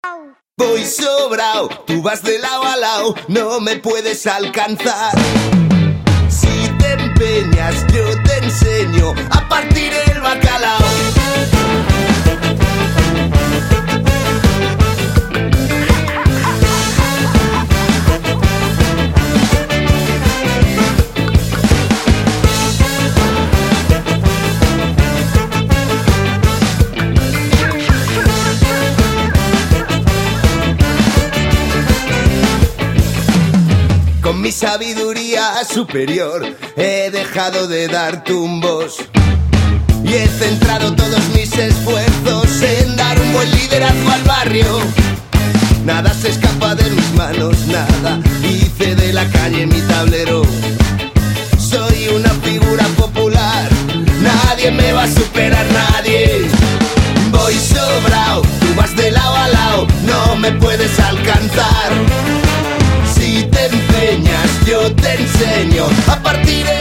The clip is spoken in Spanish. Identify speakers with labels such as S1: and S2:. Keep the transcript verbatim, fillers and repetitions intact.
S1: Voy sobrao, tú vas de lado a lado, no me puedes alcanzar. Si te empeñas, yo te enseño a partir el bacalao. Con mi sabiduría superior he dejado de dar tumbos y he centrado todos mis esfuerzos en dar un buen liderazgo al barrio. Nada se escapa de mis manos, nada hice de la calle mi tablero. Soy una figura popular, nadie me va a superar, nadie. Voy sobrao, tú vas de lado a lado, no me puedes alcanzar. Si te empeñas, yo te enseño a partir de